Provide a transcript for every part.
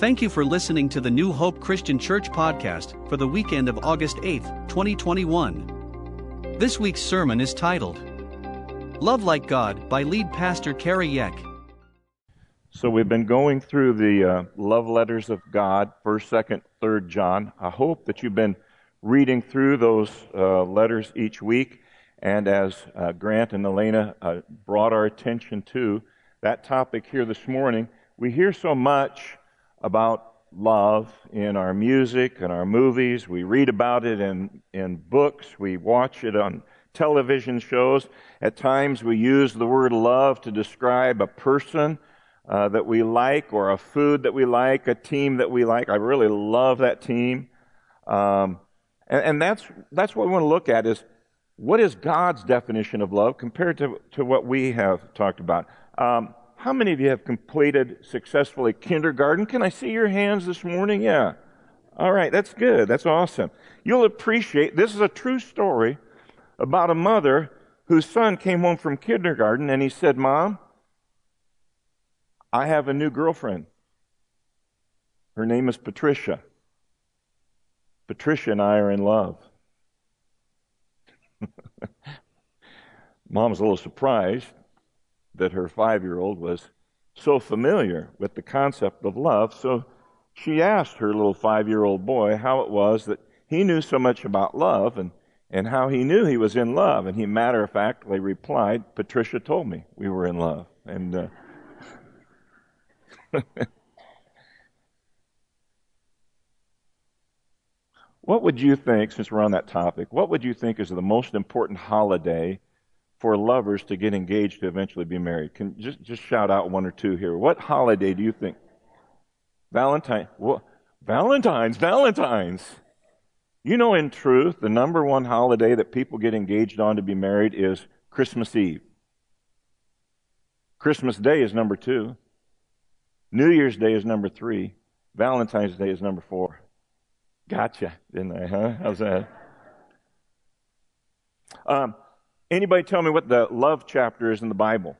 Thank you for listening to the New Hope Christian Church podcast for the weekend of August 8th, 2021. This week's sermon is titled, Love Like God by lead pastor Kerry Yeck. So we've been going through the love letters of God, 1st, 2nd, 3rd John. I hope that you've been reading through those letters each week. And as Grant and Elena brought our attention to that topic here this morning, we hear so much about love in our music and our movies. We read about it in books. We watch it on television shows. At times we use the word love to describe a person that we like, or a food that we like, a team that we like. I really love that team. And that's what we want to look at, is what is God's definition of love compared to what we have talked about. How many of you have completed successfully kindergarten? Can I see your hands this morning? Yeah. All right, that's good. That's awesome. You'll appreciate, this is a true story about a mother whose son came home from kindergarten and he said, "Mom, I have a new girlfriend. Her name is Patricia. Patricia and I are in love." Mom was a little surprised that her 5-year-old was so familiar with the concept of love, so she asked her little 5-year-old boy how it was that he knew so much about love and how he knew he was in love. And he matter-of-factly replied, "Patricia told me we were in love." And what would you think, since we're on that topic, what would you think is the most important holiday for lovers to get engaged to eventually be married? Can just shout out one or two here. What holiday do you think? Valentine's. You know, in truth, the number one holiday that people get engaged on to be married is Christmas Eve. Christmas Day is number 2. New Year's Day is number 3. Valentine's Day is number 4. Gotcha, didn't I, huh? How's that? Anybody tell me what the love chapter is in the Bible?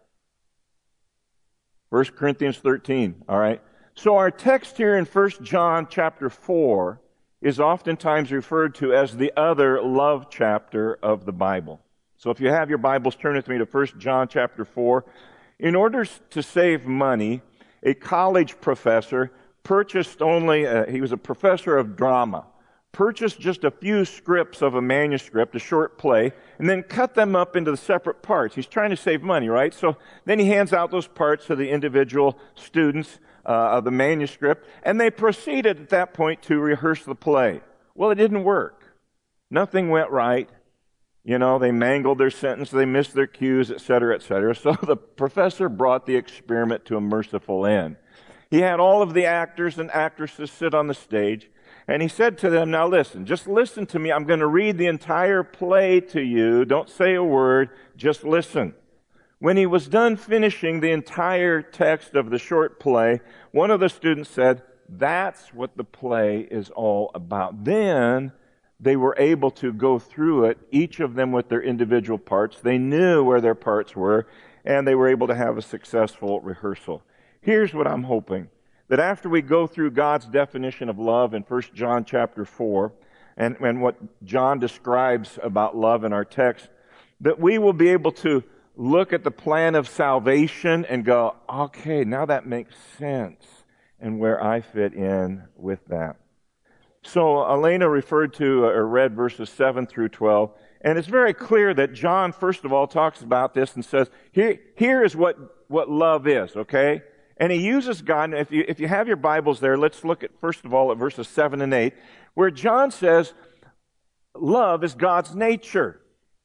1 Corinthians 13, all right? So our text here in 1 John chapter 4 is oftentimes referred to as the other love chapter of the Bible. So if you have your Bibles, turn with me to 1 John chapter 4. In order to save money, a college professor purchased he was a professor of drama, purchased just a few scripts of a manuscript, a short play, and then cut them up into the separate parts. He's trying to save money, right? So then he hands out those parts to the individual students of the manuscript, and they proceeded at that point to rehearse the play. Well, it didn't work. Nothing went right. You know, they mangled their sentence, they missed their cues, etc., etc. So the professor brought the experiment to a merciful end. He had all of the actors and actresses sit on the stage, and he said to them, "Now listen, just listen to me. I'm going to read the entire play to you. Don't say a word, just listen." When he was done finishing the entire text of the short play, one of the students said, "That's what the play is all about." Then they were able to go through it, each of them with their individual parts. They knew where their parts were, and they were able to have a successful rehearsal. Here's what I'm hoping, that after we go through God's definition of love in 1 John chapter 4, and what John describes about love in our text, that we will be able to look at the plan of salvation and go, okay, now that makes sense, and where I fit in with that. So Elena referred to or read verses 7 through 12, and it's very clear that John, first of all, talks about this and says, here is what love is, okay? And he uses God. And if you have your Bibles there, let's look at, first of all, at verses 7 and 8, where John says love is God's nature.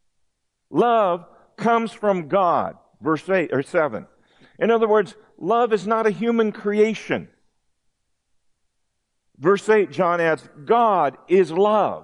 Love comes from God, verse 8 or 7. In other words, love is not a human creation. Verse 8, John adds, God is love.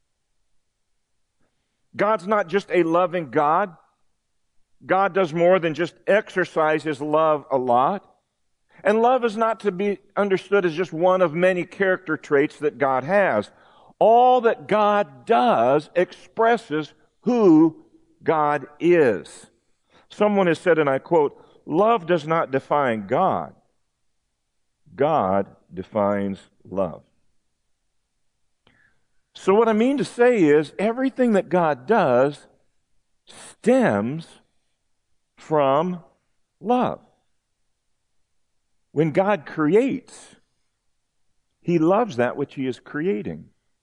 God's not just a loving God. God does more than just exercise His love a lot. And love is not to be understood as just one of many character traits that God has. All that God does expresses who God is. Someone has said, and I quote, "Love does not define God. God defines love. So what I mean to say is, everything that God does stems from love. When God creates, He loves that which He is creating.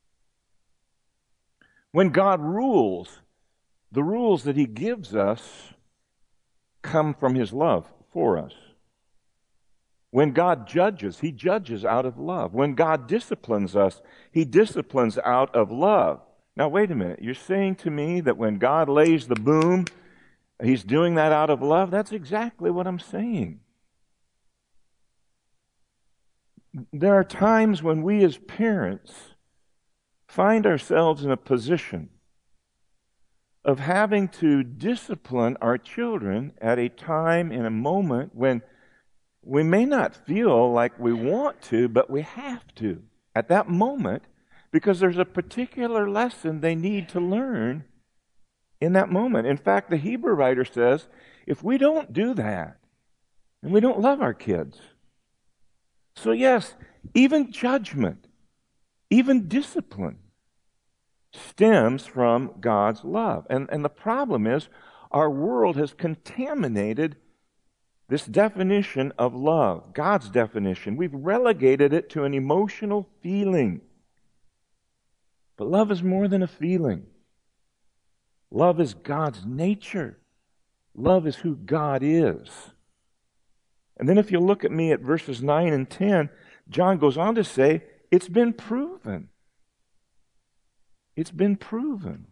When God rules, the rules that He gives us come from His love for us. When God judges, He judges out of love. When God disciplines us, He disciplines out of love. Now, wait a minute. You're saying to me that when God lays the boom, He's doing that out of love? That's exactly what I'm saying. There are times when we as parents find ourselves in a position of having to discipline our children at a time, in a moment, when we may not feel like we want to, but we have to at that moment, because there's a particular lesson they need to learn in that moment. In fact, the Hebrew writer says, if we don't do that, then we don't love our kids. So yes, even judgment, even discipline stems from God's love. And the problem is, our world has contaminated this definition of love, God's definition. We've relegated it to an emotional feeling. But love is more than a feeling. Love is God's nature. Love is who God is. And then if you look at me at verses 9 and 10, John goes on to say, it's been proven. It's been proven.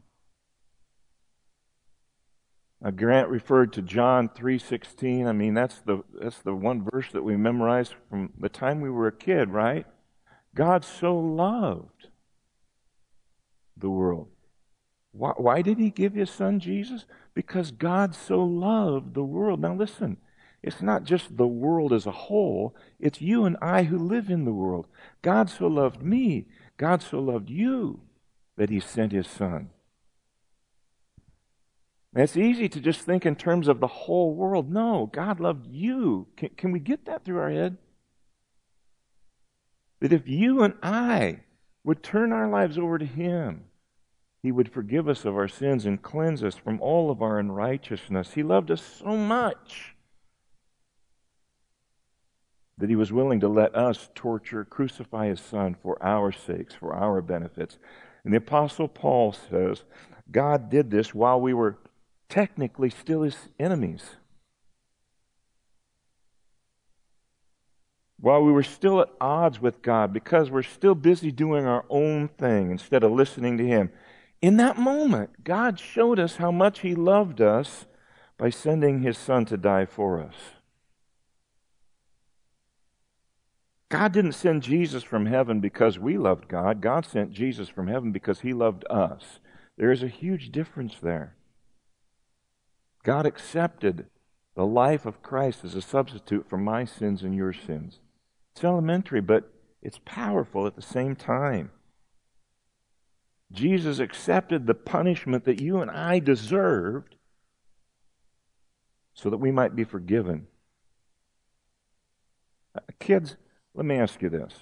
Grant referred to John 3:16. I mean, that's the one verse that we memorized from the time we were a kid, right? God so loved the world. Why did He give His Son Jesus? Because God so loved the world. Now listen, it's not just the world as a whole. It's you and I who live in the world. God so loved me. God so loved you that He sent His Son. Now, it's easy to just think in terms of the whole world. No, God loved you. Can we get that through our head? That if you and I would turn our lives over to Him, He would forgive us of our sins and cleanse us from all of our unrighteousness. He loved us so much that He was willing to let us crucify His Son for our sakes, for our benefits. And the Apostle Paul says, God did this while we were technically still His enemies. While we were still at odds with God, because we're still busy doing our own thing instead of listening to Him. In that moment, God showed us how much He loved us by sending His Son to die for us. God didn't send Jesus from heaven because we loved God. God sent Jesus from heaven because He loved us. There is a huge difference there. God accepted the life of Christ as a substitute for my sins and your sins. It's elementary, but it's powerful at the same time. Jesus accepted the punishment that you and I deserved so that we might be forgiven. Kids, let me ask you this.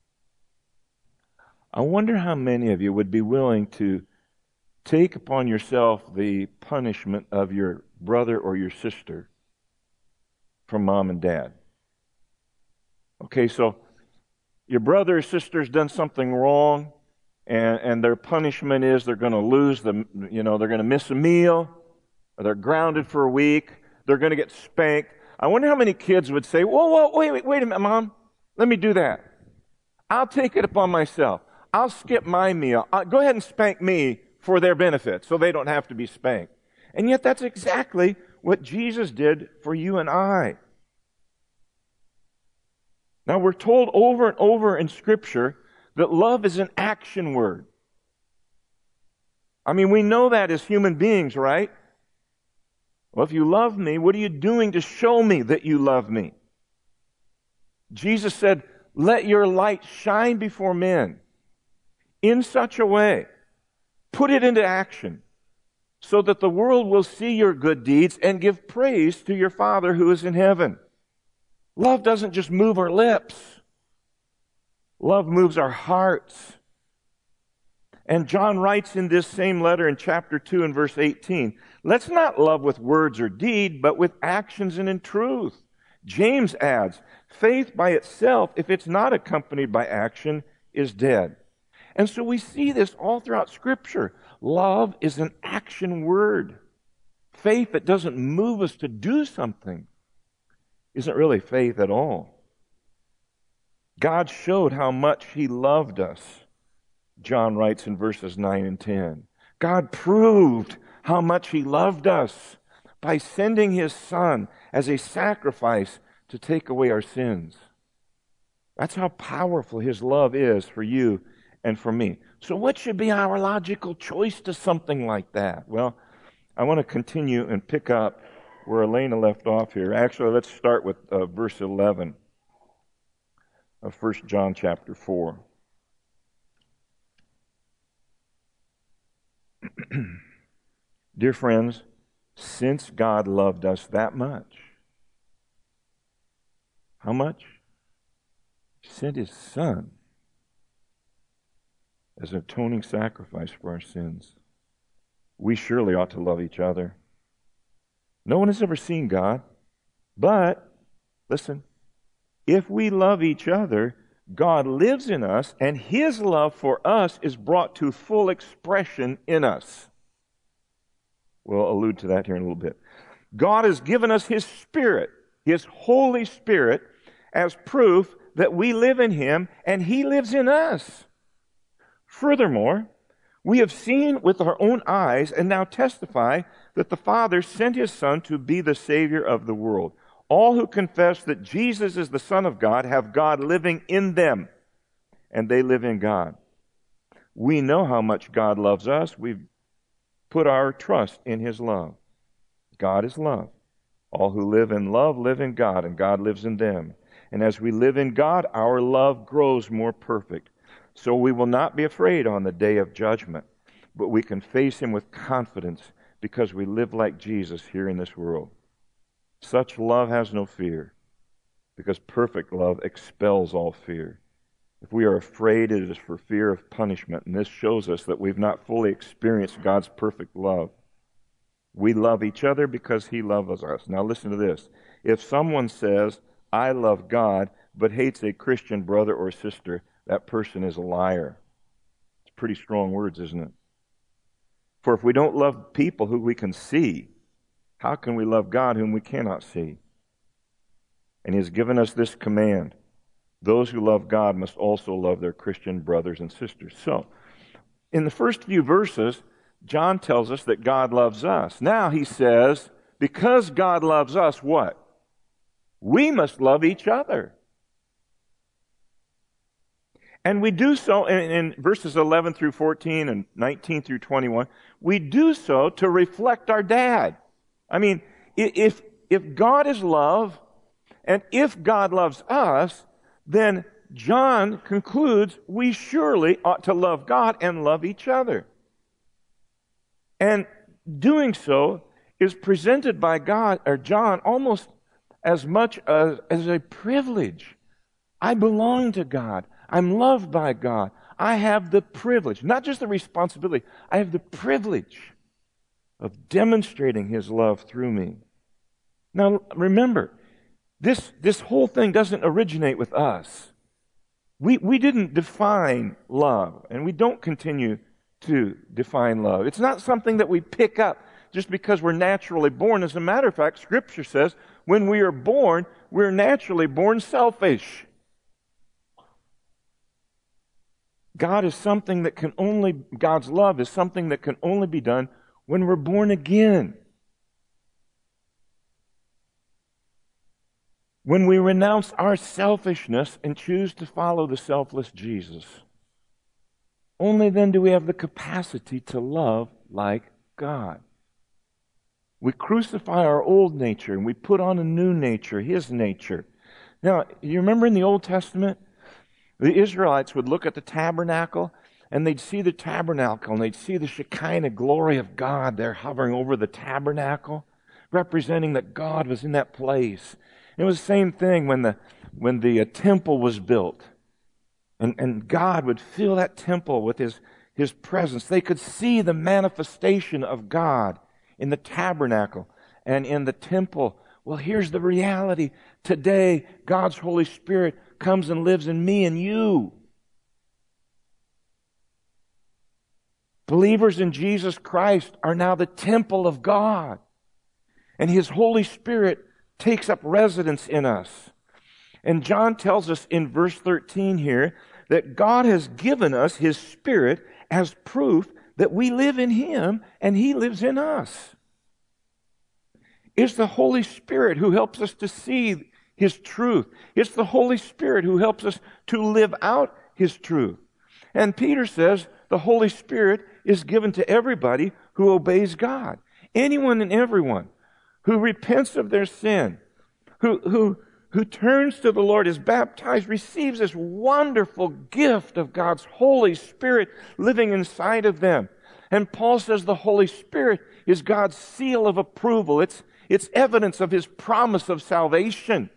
I wonder how many of you would be willing to take upon yourself the punishment of your brother or your sister from mom and dad. Okay, so your brother or sister's done something wrong, and their punishment is they're going to lose they're going to miss a meal, or they're grounded for a week, they're going to get spanked. I wonder how many kids would say, whoa, wait a minute, Mom, let me do that. I'll take it upon myself. I'll skip my meal. Go ahead and spank me for their benefit so they don't have to be spanked. And yet that's exactly what Jesus did for you and I. Now we're told over and over in Scripture that love is an action word. I mean, we know that as human beings, right? Well, if you love me, what are you doing to show me that you love me? Jesus said, let your light shine before men in such a way. Put it into action so that the world will see your good deeds and give praise to your Father who is in heaven. Love doesn't just move our lips. Love moves our hearts. And John writes in this same letter in chapter 2 and verse 18, let's not love with words or deed, but with actions and in truth. James adds, faith by itself, if it's not accompanied by action, is dead. And so we see this all throughout Scripture. Love is an action word. Faith that doesn't move us to do something isn't really faith at all. God showed how much He loved us, John writes in verses 9 and 10. God proved how much He loved us by sending His Son as a sacrifice to take away our sins. That's how powerful His love is for you and for me. So what should be our logical choice to something like that? Well, I want to continue and pick up where Elena left off here. Actually, let's start with verse 11 of 1 John chapter 4. Dear friends, since God loved us that much, how much? He sent His Son as an atoning sacrifice for our sins. We surely ought to love each other. No one has ever seen God, but, listen, if we love each other, God lives in us, and His love for us is brought to full expression in us. We'll allude to that here in a little bit. God has given us His Spirit, His Holy Spirit, as proof that we live in Him and He lives in us. Furthermore, we have seen with our own eyes and now testify that the Father sent His Son to be the Savior of the world. All who confess that Jesus is the Son of God have God living in them, and they live in God. We know how much God loves us. We've put our trust in His love. God is love. All who live in love live in God, and God lives in them. And as we live in God, our love grows more perfect. So we will not be afraid on the day of judgment, but we can face Him with confidence because we live like Jesus here in this world. Such love has no fear, because perfect love expels all fear. If we are afraid, it is for fear of punishment, and this shows us that we've not fully experienced God's perfect love. We love each other because He loves us. Now listen to this. If someone says, I love God, but hates a Christian brother or sister, that person is a liar. It's pretty strong words, isn't it? For if we don't love people who we can see, how can we love God whom we cannot see? And He has given us this command. Those who love God must also love their Christian brothers and sisters. So, in the first few verses, John tells us that God loves us. Now he says, because God loves us, what? We must love each other. And we do so in verses 11 through 14 and 19 through 21. We do so to reflect our dad. I mean, if God is love, and if God loves us, then John concludes we surely ought to love God and love each other. And doing so is presented by God or John almost as much as a privilege. I belong to God. I'm loved by God. I have the privilege, not just the responsibility, I have the privilege of demonstrating His love through me. Now, remember, this whole thing doesn't originate with us. We didn't define love, and we don't continue to define love. It's not something that we pick up just because we're naturally born. As a matter of fact, Scripture says when we are born, we're naturally born selfish. God's love is something that can only be done when we're born again. When we renounce our selfishness and choose to follow the selfless Jesus. Only then do we have the capacity to love like God. We crucify our old nature and we put on a new nature, His nature. Now, you remember in the Old Testament, the Israelites would look at the tabernacle and they'd see the tabernacle and they'd see the Shekinah glory of God there hovering over the tabernacle, representing that God was in that place. And it was the same thing when the temple was built. And God would fill that temple with His presence. They could see the manifestation of God in the tabernacle and in the temple. Well, here's the reality. Today, God's Holy Spirit comes and lives in me and you. Believers in Jesus Christ are now the temple of God. And His Holy Spirit takes up residence in us. And John tells us in verse 13 here that God has given us His Spirit as proof that we live in Him and He lives in us. It's the Holy Spirit who helps us to see His truth. It's the Holy Spirit who helps us to live out His truth. And Peter says the Holy Spirit is given to everybody who obeys God. Anyone and everyone who repents of their sin, who turns to the Lord, is baptized, receives this wonderful gift of God's Holy Spirit living inside of them. And Paul says the Holy Spirit is God's seal of approval. It's evidence of His promise of salvation.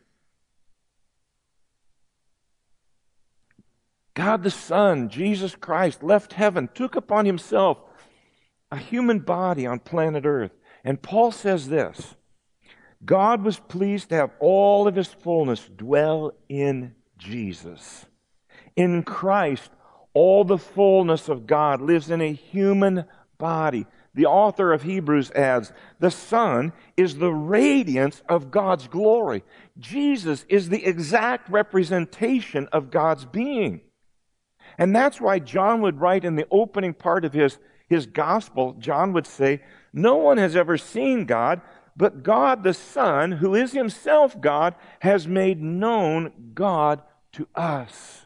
God the Son, Jesus Christ, left heaven, took upon Himself a human body on planet Earth. And Paul says this: God was pleased to have all of His fullness dwell in Jesus. In Christ, all the fullness of God lives in a human body. The author of Hebrews adds, the Son is the radiance of God's glory. Jesus is the exact representation of God's being. And that's why John would write in the opening part of his gospel, John would say, no one has ever seen God, but God the Son, who is Himself God, has made known God to us.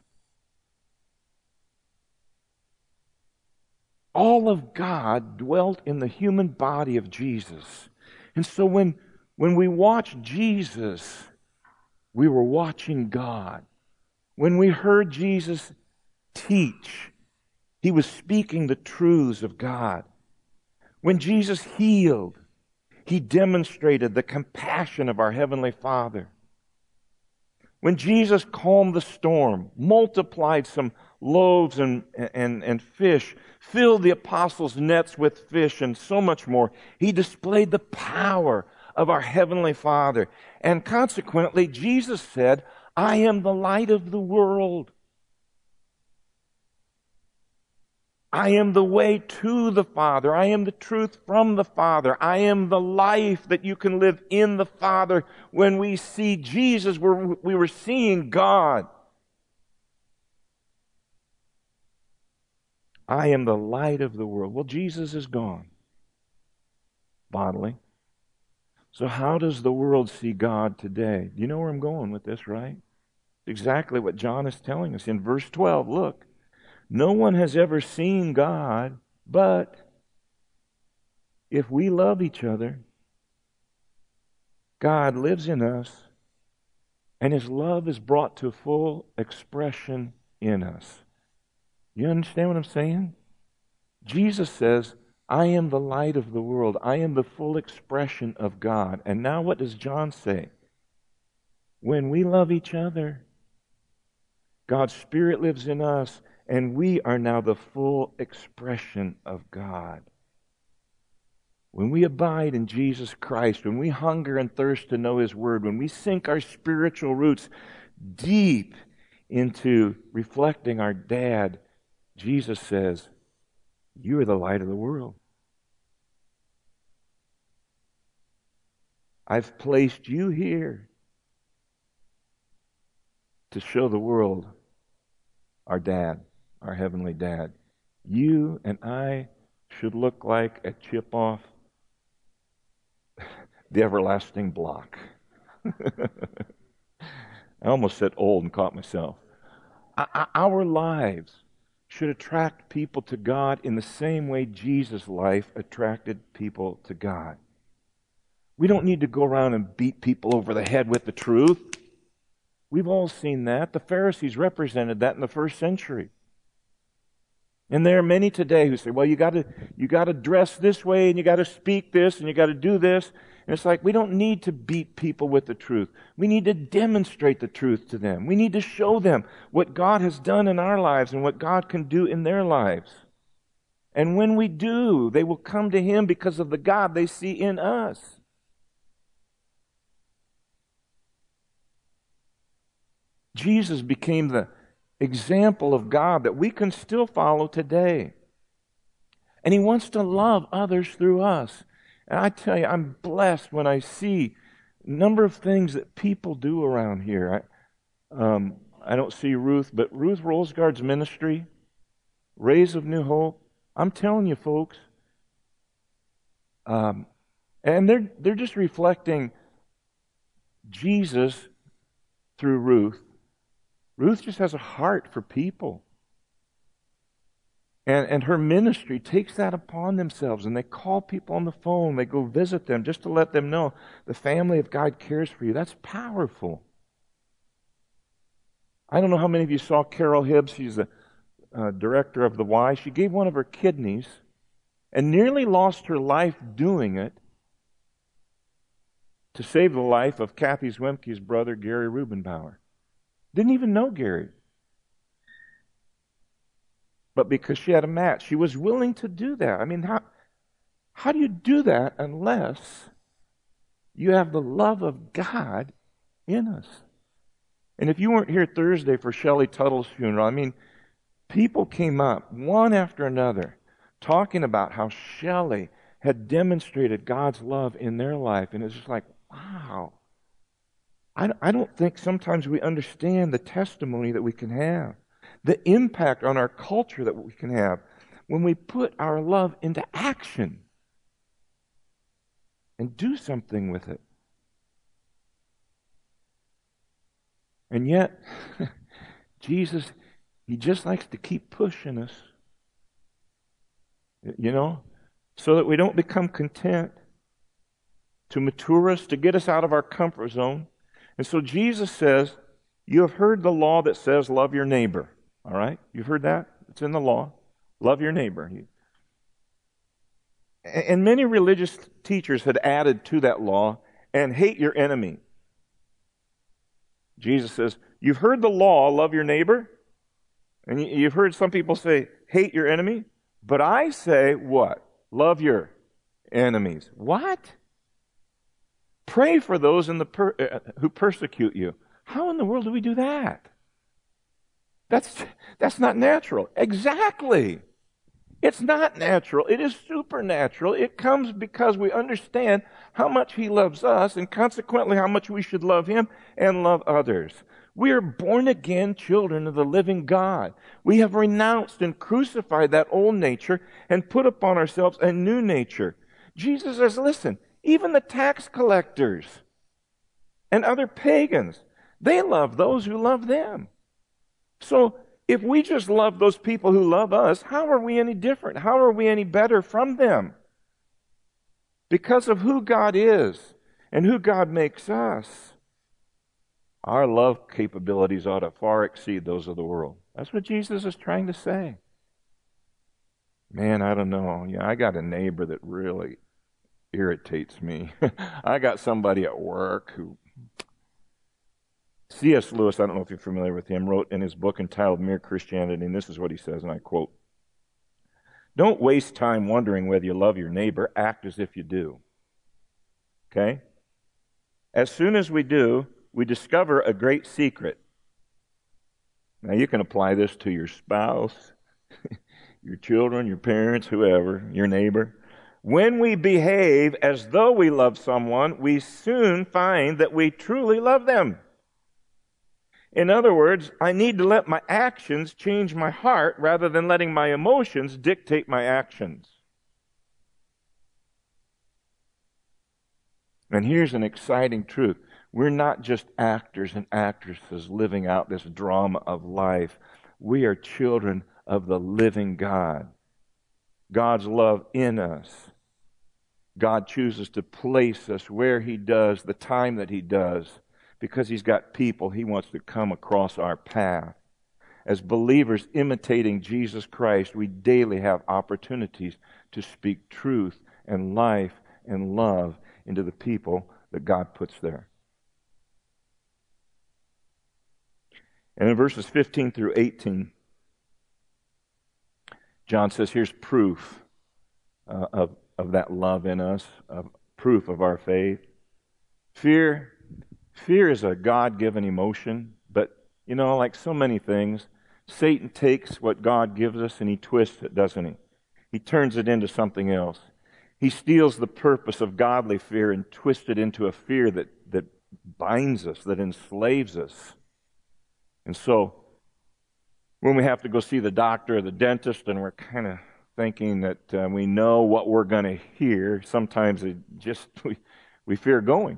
All of God dwelt in the human body of Jesus. And so when we watch Jesus, we were watching God. When we heard Jesus teach, He was speaking the truths of God. When Jesus healed, He demonstrated the compassion of our Heavenly Father. When Jesus calmed the storm, multiplied some loaves and fish, filled the apostles' nets with fish and so much more, He displayed the power of our Heavenly Father. And consequently, Jesus said, I am the light of the world. I am the way to the Father. I am the truth from the Father. I am the life that you can live in the Father. When we see Jesus, we were seeing God. I am the light of the world. Well, Jesus is gone bodily. So how does the world see God today? You know where I'm going with this, right? Exactly what John is telling us in verse 12. Look. No one has ever seen God, but if we love each other, God lives in us, and His love is brought to full expression in us. You understand what I'm saying? Jesus says, I am the light of the world. I am the full expression of God. And now what does John say? When we love each other, God's Spirit lives in us, and we are now the full expression of God. When we abide in Jesus Christ, when we hunger and thirst to know His Word, when we sink our spiritual roots deep into reflecting our Dad, Jesus says, you are the light of the world. I've placed you here to show the world our Dad, our Heavenly Dad. You and I should look like a chip off the everlasting block. I almost said old and caught myself. Our lives should attract people to God in the same way Jesus' life attracted people to God. We don't need to go around and beat people over the head with the truth. We've all seen that. The Pharisees represented that in the first century. And there are many today who say, well, you got to dress this way, and you got to speak this, and you got to do this. And it's like we don't need to beat people with the truth. We need to demonstrate the truth to them. We need to show them what God has done in our lives and what God can do in their lives. And when we do, they will come to Him because of the God they see in us. Jesus became the example of God that we can still follow today. And He wants to love others through us. And I tell you, I'm blessed when I see a number of things that people do around here. I don't see Ruth, but Ruth Rolsgaard's ministry, Rays of New Hope, I'm telling you folks, and they're just reflecting Jesus through Ruth. Ruth just has a heart for people. And her ministry takes that upon themselves, and they call people on the phone, they go visit them just to let them know the family of God cares for you. That's powerful. I don't know how many of you saw Carol Hibbs. She's the director of the Y. She gave one of her kidneys and nearly lost her life doing it to save the life of Kathy Zwemke's brother, Gary Rubenbauer. Didn't even know Gary. But because she had a match, she was willing to do that. I mean, how do you do that unless you have the love of God in us? And if you weren't here Thursday for Shelley Tuttle's funeral, I mean, people came up one after another talking about how Shelley had demonstrated God's love in their life. And it's just like, wow. I don't think sometimes we understand the testimony that we can have, the impact on our culture that we can have when we put our love into action and do something with it. And yet, Jesus, He just likes to keep pushing us, so that we don't become content, to mature us, to get us out of our comfort zone. And so Jesus says, you have heard the law that says love your neighbor. All right? You've heard that? It's in the law. Love your neighbor. And many religious teachers had added to that law, and hate your enemy. Jesus says, you've heard the law, love your neighbor. And you've heard some people say, hate your enemy. But I say, what? Love your enemies. What? Pray for those who persecute you. How in the world do we do that? That's not natural. Exactly. It's not natural. It is supernatural. It comes because we understand how much He loves us and consequently how much we should love Him and love others. We are born again children of the living God. We have renounced and crucified that old nature and put upon ourselves a new nature. Jesus says, listen, even the tax collectors and other pagans, they love those who love them. So if we just love those people who love us, how are we any different? How are we any better from them? Because of who God is and who God makes us, our love capabilities ought to far exceed those of the world. That's what Jesus is trying to say. Man, I don't know. Yeah, I got a neighbor that really irritates me. I got somebody at work who... C.S. Lewis, I don't know if you're familiar with him, wrote in his book entitled Mere Christianity, and this is what he says, and I quote, don't waste time wondering whether you love your neighbor. Act as if you do. Okay? As soon as we do, we discover a great secret. Now, you can apply this to your spouse, your children, your parents, whoever, your neighbor. When we behave as though we love someone, we soon find that we truly love them. In other words, I need to let my actions change my heart rather than letting my emotions dictate my actions. And here's an exciting truth. We're not just actors and actresses living out this drama of life. We are children of the living God. God's love in us. God chooses to place us where He does, the time that He does, because He's got people He wants to come across our path. As believers imitating Jesus Christ, we daily have opportunities to speak truth and life and love into the people that God puts there. And in verses 15 through 18, John says, here's proof of that love in us, of proof of our faith. Fear is a God-given emotion, but, like so many things, Satan takes what God gives us and he twists it, doesn't he? He turns it into something else. He steals the purpose of godly fear and twists it into a fear that binds us, that enslaves us. And so, when we have to go see the doctor or the dentist and we're kind of thinking that we know what we're going to hear, sometimes we fear going.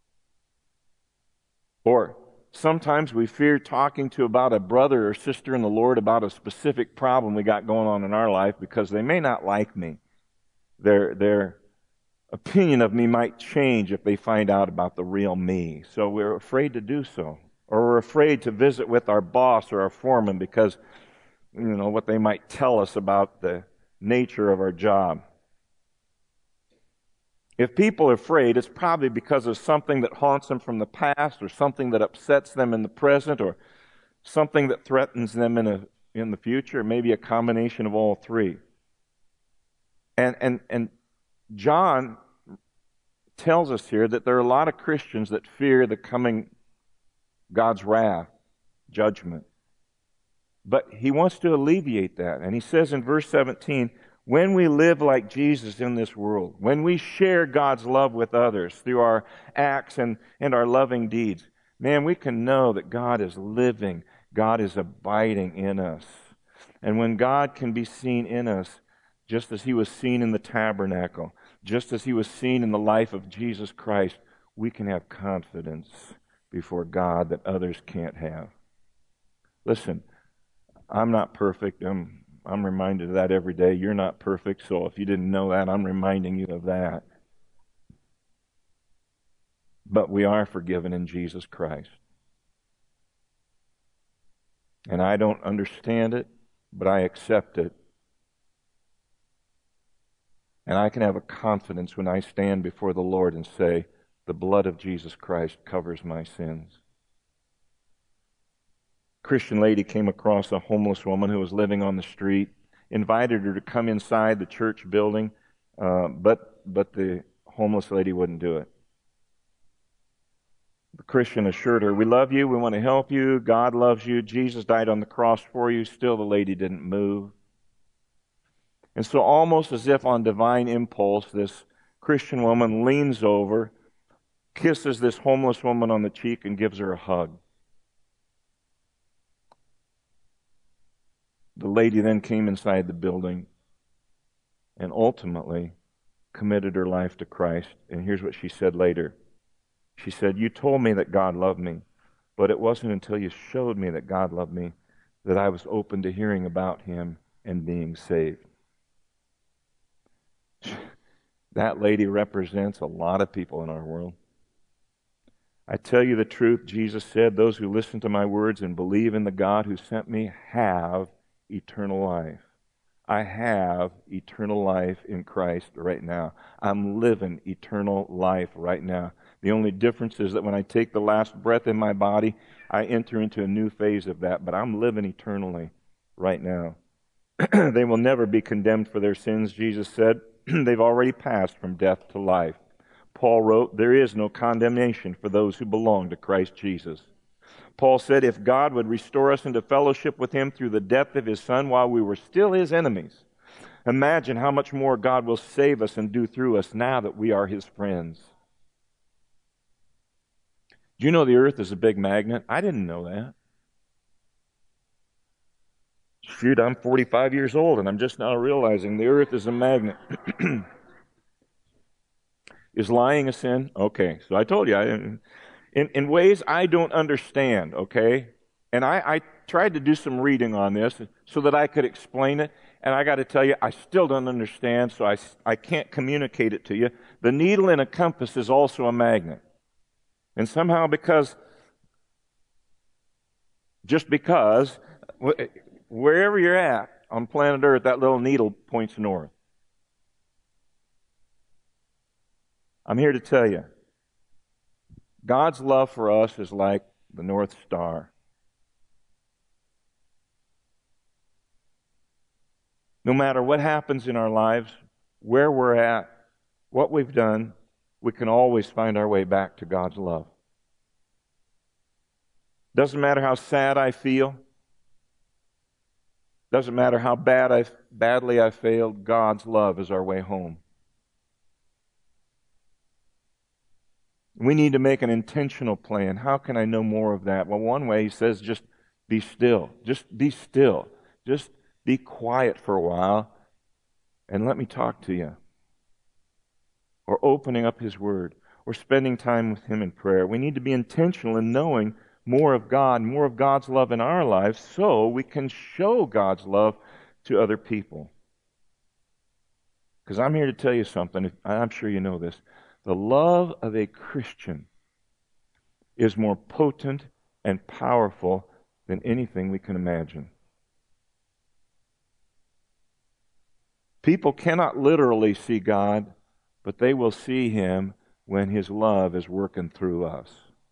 Or sometimes we fear talking to about a brother or sister in the Lord about a specific problem we got going on in our life because they may not like me. Their opinion of me might change if they find out about the real me. So we're afraid to do so. Or we're afraid to visit with our boss or our foreman because, what they might tell us about the nature of our job. If people are afraid, it's probably because of something that haunts them from the past, or something that upsets them in the present, or something that threatens them in the future, maybe a combination of all three. And John tells us here that there are a lot of Christians that fear the coming God's wrath, judgment. But he wants to alleviate that. And he says in verse 17, when we live like Jesus in this world, when we share God's love with others through our acts and our loving deeds, man, we can know that God is living, God is abiding in us. And when God can be seen in us, just as he was seen in the tabernacle, just as he was seen in the life of Jesus Christ, we can have confidence before God that others can't have. Listen, I'm not perfect. I'm reminded of that every day. You're not perfect, so if you didn't know that, I'm reminding you of that. But we are forgiven in Jesus Christ. And I don't understand it, but I accept it. And I can have a confidence when I stand before the Lord and say, the blood of Jesus Christ covers my sins. A Christian lady came across a homeless woman who was living on the street, invited her to come inside the church building, but the homeless lady wouldn't do it. The Christian assured her, we love you, we want to help you, God loves you, Jesus died on the cross for you. Still the lady didn't move. And so almost as if on divine impulse, this Christian woman leans over, kisses this homeless woman on the cheek, and gives her a hug. The lady then came inside the building and ultimately committed her life to Christ. And here's what she said later. She said, you told me that God loved me, but it wasn't until you showed me that God loved me that I was open to hearing about him and being saved. That lady represents a lot of people in our world. I tell you the truth, Jesus said, those who listen to my words and believe in the God who sent me have eternal life. I have eternal life in Christ right now. I'm living eternal life right now. The only difference is that when I take the last breath in my body, I enter into a new phase of that, but I'm living eternally right now. They will never be condemned for their sins, Jesus said. They've already passed from death to life. Paul wrote, there is no condemnation for those who belong to Christ Jesus. Paul said, if God would restore us into fellowship with him through the death of his Son while we were still his enemies, imagine how much more God will save us and do through us now that we are his friends. Do you know the earth is a big magnet? I didn't know that. Shoot, I'm 45 years old and I'm just now realizing the earth is a magnet. Is lying a sin? Okay, so I told you, in ways I don't understand, okay? And I tried to do some reading on this so that I could explain it, and I got to tell you, I still don't understand, so I can't communicate it to you. The needle in a compass is also a magnet. And somehow just because, wherever you're at on planet Earth, that little needle points north. I'm here to tell you, God's love for us is like the North Star. No matter what happens in our lives, where we're at, what we've done, we can always find our way back to God's love. Doesn't matter how sad I feel. Doesn't matter how badly I failed. God's love is our way home. We need to make an intentional plan. How can I know more of that? Well, one way he says, just be still. Just be still. Just be quiet for a while and let me talk to you. Or opening up His Word. Or spending time with Him in prayer. We need to be intentional in knowing more of God, more of God's love in our lives so we can show God's love to other people. Because I'm here to tell you something. I'm sure you know this. The love of a Christian is more potent and powerful than anything we can imagine. People cannot literally see God, but they will see Him when His love is working through us.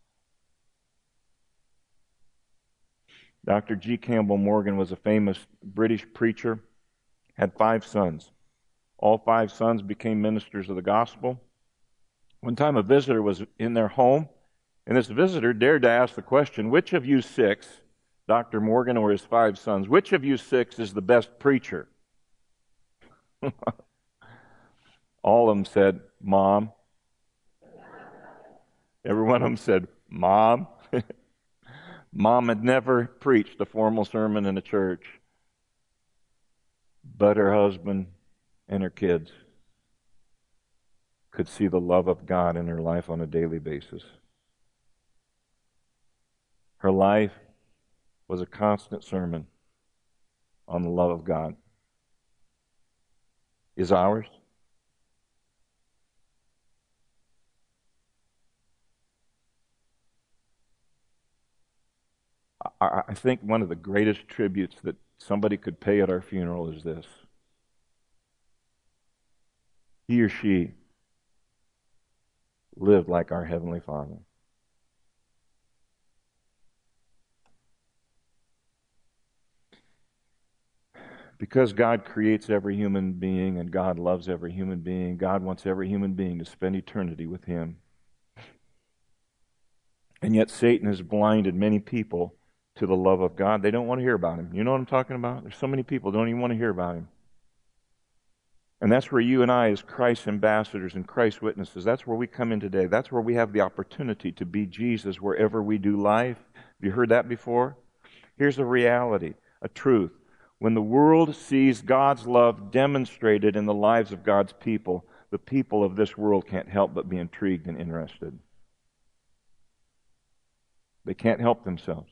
Dr. G. Campbell Morgan was a famous British preacher, had 5 sons. All 5 sons became ministers of the gospel. One time a visitor was in their home, and this visitor dared to ask the question, which of you 6, Dr. Morgan or his 5 sons, which of you 6 is the best preacher? All of them said, Mom. Every one of them said, Mom. Mom had never preached a formal sermon in a church, but her husband and her kids could see the love of God in her life on a daily basis. Her life was a constant sermon on the love of God. Is ours? I think one of the greatest tributes that somebody could pay at our funeral is this. He or she lived like our Heavenly Father. Because God creates every human being and God loves every human being, God wants every human being to spend eternity with Him. And yet Satan has blinded many people to the love of God. They don't want to hear about Him. You know what I'm talking about? There's so many people who don't even want to hear about Him. And that's where you and I, as Christ's ambassadors and Christ's witnesses, that's where we come in today. That's where we have the opportunity to be Jesus wherever we do life. Have you heard that before? Here's a reality, a truth. When the world sees God's love demonstrated in the lives of God's people, the people of this world can't help but be intrigued and interested. They can't help themselves.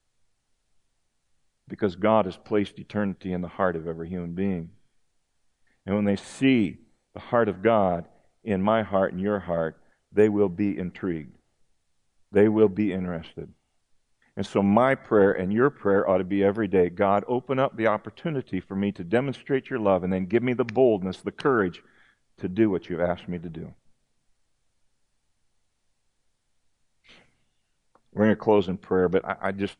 Because God has placed eternity in the heart of every human being. And when they see the heart of God in my heart and your heart, they will be intrigued. They will be interested. And so my prayer and your prayer ought to be every day, God, open up the opportunity for me to demonstrate your love and then give me the boldness, the courage to do what you've asked me to do. We're going to close in prayer, but I'm just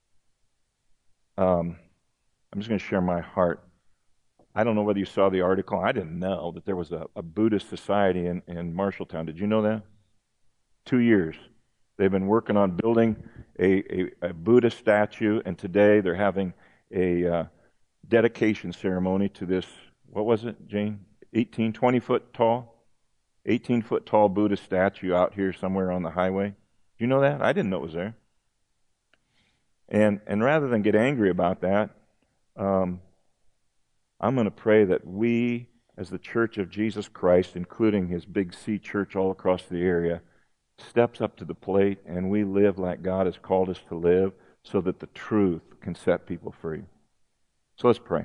going to share my heart. I don't know whether you saw the article. I didn't know that there was a Buddhist society in Marshalltown. Did you know that? 2 years. They've been working on building a Buddha statue, and today they're having a dedication ceremony to this, what was it, Jane? 20-foot tall? 18-foot tall Buddha statue out here somewhere on the highway. Do you know that? I didn't know it was there. And rather than get angry about that, I'm going to pray that we, as the Church of Jesus Christ, including His Big C church all across the area, steps up to the plate and we live like God has called us to live so that the truth can set people free. So let's pray.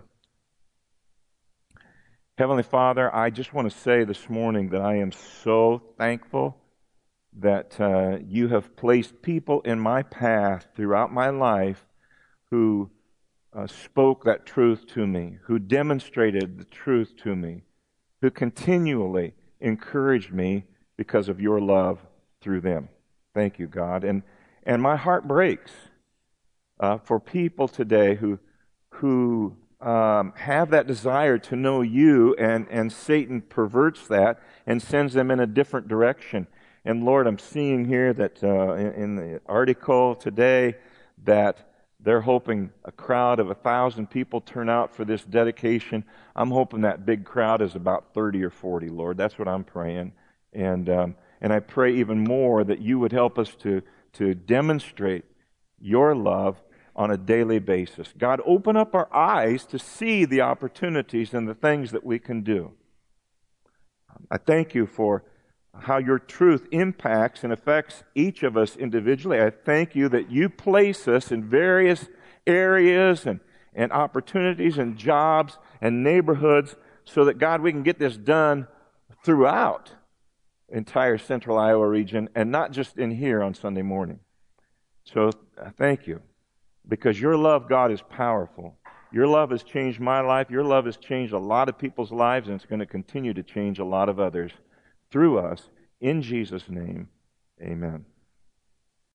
Heavenly Father, I just want to say this morning that I am so thankful that you have placed people in my path throughout my life who spoke that truth to me, who demonstrated the truth to me, who continually encouraged me because of your love through them. Thank you, God. And my heart breaks for people today who have that desire to know you, and Satan perverts that and sends them in a different direction. And Lord, I'm seeing here that in the article today that they're hoping a crowd of 1,000 people turn out for this dedication. I'm hoping that big crowd is about 30 or 40, Lord. That's what I'm praying. And I pray even more that you would help us to demonstrate your love on a daily basis. God, open up our eyes to see the opportunities and the things that we can do. I thank you for how your truth impacts and affects each of us individually. I thank you that you place us in various areas and opportunities and jobs and neighborhoods so that, God, we can get this done throughout the entire central Iowa region and not just in here on Sunday morning. So thank you, because your love, God, is powerful. Your love has changed my life. Your love has changed a lot of people's lives, and it's going to continue to change a lot of others through us. In Jesus' name, amen.